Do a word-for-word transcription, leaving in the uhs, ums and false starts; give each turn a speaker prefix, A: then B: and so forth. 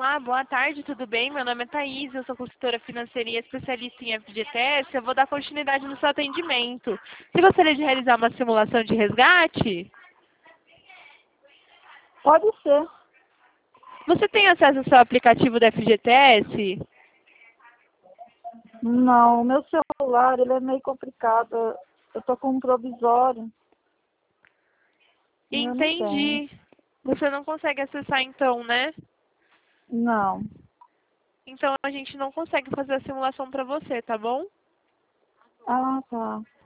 A: Olá, boa tarde, tudo bem? Meu nome é Thaís, eu sou consultora financeira e especialista em F G T S. Eu vou dar continuidade no seu atendimento. Você gostaria de realizar uma simulação de resgate?
B: Pode ser.
A: Você tem acesso ao seu aplicativo da F G T S?
B: Não, o meu celular ele é meio complicado. Eu tô com um provisório. e Eu não tenho.
A: Entendi. Você não consegue acessar então, né?
B: Não.
A: Então a gente não consegue fazer a simulação para você, tá bom?
B: Ah, tá.